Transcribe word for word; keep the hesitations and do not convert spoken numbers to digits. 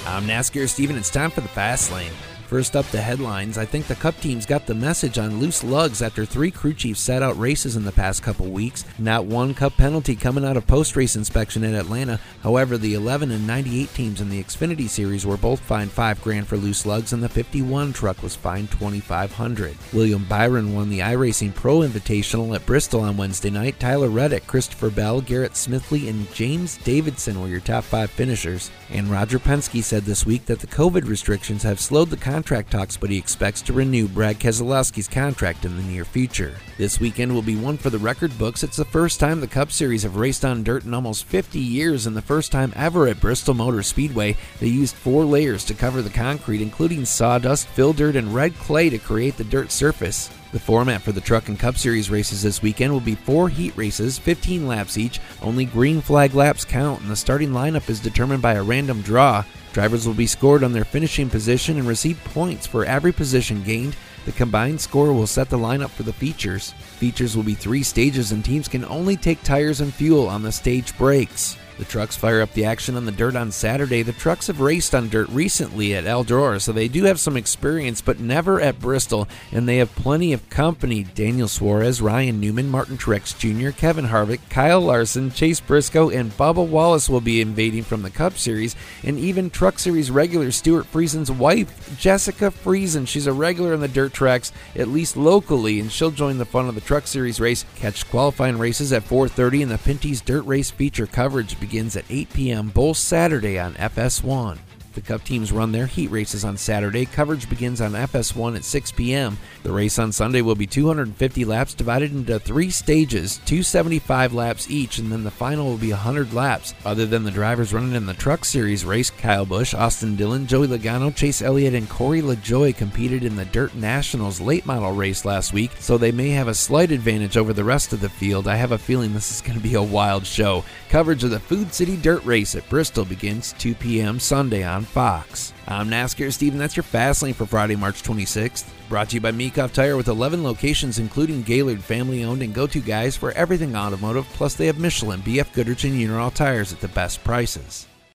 I'm NASCAR Steven. It's time for the Fast Lane. First up, the headlines. I think the Cup teams got the message on loose lugs after three crew chiefs sat out races in the past couple weeks. Not one Cup penalty coming out of post-race inspection at Atlanta. However, the eleven and ninety-eight teams in the Xfinity Series were both fined five grand for loose lugs, and the fifty-one truck was fined twenty-five hundred. William Byron won the iRacing Pro Invitational at Bristol on Wednesday night. Tyler Reddick, Christopher Bell, Garrett Smithley, and James Davidson were your top five finishers. And Roger Penske said this week that the COVID restrictions have slowed the contract talks, but he expects to renew Brad Keselowski's contract in the near future. This weekend will be one for the record books. It's the first time the Cup Series have raced on dirt in almost fifty years, and the first time ever at Bristol Motor Speedway. They used four layers to cover the concrete, including sawdust, fill dirt, and red clay to create the dirt surface. The format for the Truck and Cup Series races this weekend will be four heat races, fifteen laps each. Only green flag laps count, and the starting lineup is determined by a random draw. Drivers will be scored on their finishing position and receive points for every position gained. The combined score will set the lineup for the features. Features will be three stages, and teams can only take tires and fuel on the stage breaks. The trucks fire up the action on the dirt on Saturday. The trucks have raced on dirt recently at Eldora, so they do have some experience, but never at Bristol, and they have plenty of company. Daniel Suarez, Ryan Newman, Martin Truex Junior, Kevin Harvick, Kyle Larson, Chase Briscoe, and Bubba Wallace will be invading from the Cup Series, and even Truck Series regular Stuart Friesen's wife, Jessica Friesen. She's a regular on the dirt tracks, at least locally, and she'll join the fun of the Truck Series race. Catch qualifying races at four thirty, and the Pinty's Dirt Race feature coverage begins at eight p.m. both Saturday on F S one. The Cup teams run their heat races on Saturday. Coverage begins on F S one at six p.m. The race on Sunday will be two hundred fifty laps divided into three stages, two hundred seventy-five laps each, and then the final will be one hundred laps. Other than the drivers running in the Truck Series race, Kyle Busch, Austin Dillon, Joey Logano, Chase Elliott, and Corey LaJoie competed in the Dirt Nationals late model race last week, so they may have a slight advantage over the rest of the field. I have a feeling this is going to be a wild show. Coverage of the Food City Dirt Race at Bristol begins two p.m. Sunday on Fox. I'm NASCAR Steven. That's your Fast Lane for Friday, March twenty-sixth. Brought to you by Meekoff Tire with eleven locations, including Gaylord, family-owned and go-to guys for everything automotive. Plus, they have Michelin, B F Goodrich, and Uniroyal tires at the best prices.